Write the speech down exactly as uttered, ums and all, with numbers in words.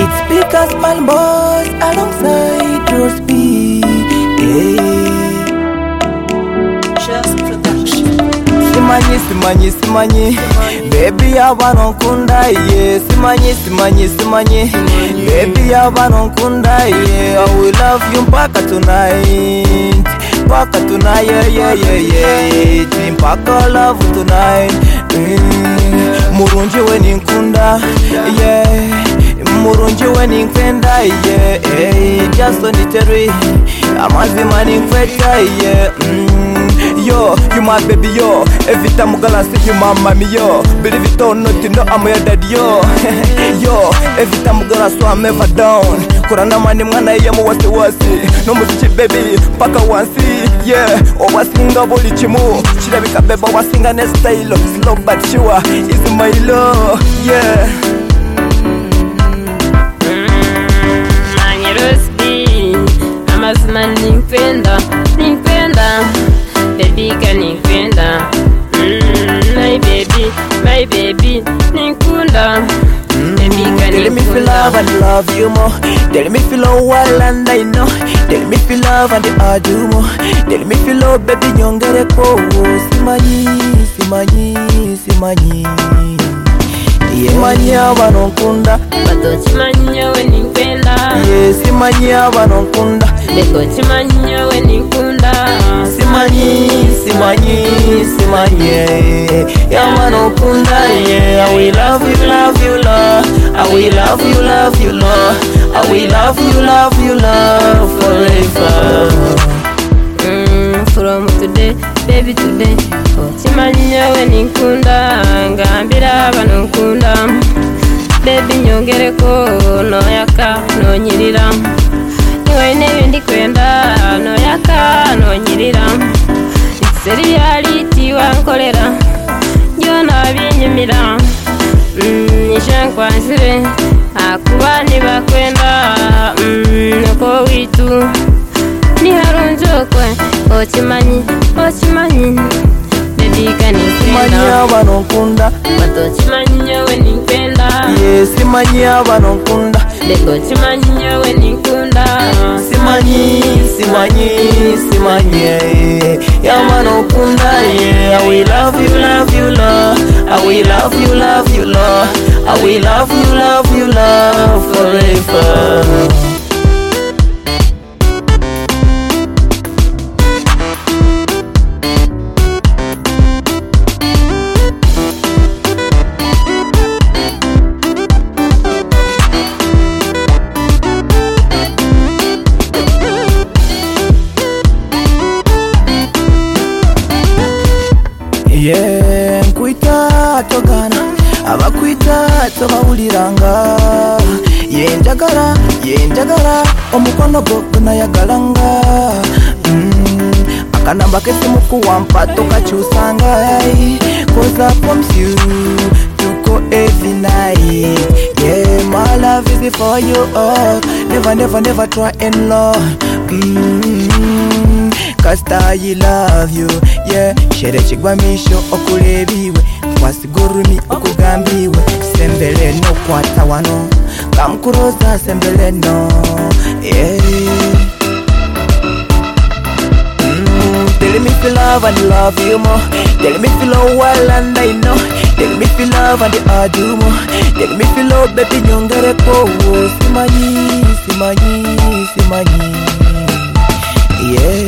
It's speakers, Mal Boys alongside Rose B. Hey. Just production. Simanyi, simanyi, simanyi, baby yabano nkunda ye. Simanyi, simanyi, simanyi, baby yabano nkunda ye. I will love you mpaka tonight, mpaka tonight, yeah, yeah, yeah, yeah. Mpaka love tonight. Mm. Murunji we ninkunda, yeah. Murunji we ninkenda, yeah. Hey, just on the terry, amazima ninkweta, yeah. Mm. Yo, you my baby, yo. Every time I'm gonna see you, my mommy, yo. Believe it or not, you know I'm your daddy, yo. Yo, every time I'm gonna swim, I'm never down. Kurana mani mwana yamu wasi wasi. No musichi baby, paka wansi, yeah. O wasinga boli chimu. Chirabika beba wasinga ne style. Slow but sure, is my love, yeah. Manye Rose B, amazima nimpenda, nimpenda. Baby can nimpenda, mm, my baby, my baby, ninkunda. Baby can Tell me feel love and love you more. Tell me feel love well and I know. Tell me feel love and I do more. Tell me feel love baby nyongere ko. Simanyi, simanyi, simanyi. Yeah, simanyi abano nkunda. Bato chimanyi we nimpenda. Yeah, simanyi abano nkunda. Beko chimanyi we ninkunda. Simanyi, simanyi, simanyi. Yeah, abano nkunda. Yeah, I will love you, love you, love. I will love you, love you, love. I will love you, love you, love forever. Mm, from today, baby today. Oh, chimanyi we ninkunda. Ngambira bano nkunda. Baby nyongereko no yaka no nyirira. Niwe nebindi kwenda no yaka no nyirira. It's reality wankolera. Jona binyumira. Mm, nishankwanzire akuba nibakwenda. Mm, noko witu ni harunjokwe. Ochimanyi, ochimanyi. Baby Simanyi abano nkunda. Bato chimanyi we nimpenda. Yeah, simanyi abano nkunda. Beko chimanyi we ninkunda. Simanyi, simanyi, simanyi. Yeah, abano nkunda. Yeah, I will love you, love you, love. I will love you, love you, love. I will love you, love you, love forever. Yeah, nkwita togana abakwita tobawuliranga. Yenjagala, yenjagala omukono gwo gunayagalanga. Mm, akanamba kesimu kuwampa tokakyusanga. Cause I promise you to go every night. Yeah, my love is for you all. Never, never, never try and love. Mm, cause I love you. Yeah, shere chigwamisho okulebiwe. Twasigurumi okugambiwe. Sembele no kwata wano. Kamkuroza sembele no. Yeah. Mm, tell me feel love and love you more. Tell me feel love well and I know. Tell me feel love and I do more. Tell me feel love baby nyongere ko. Simanyi, simanyi, simanyi. Yeah.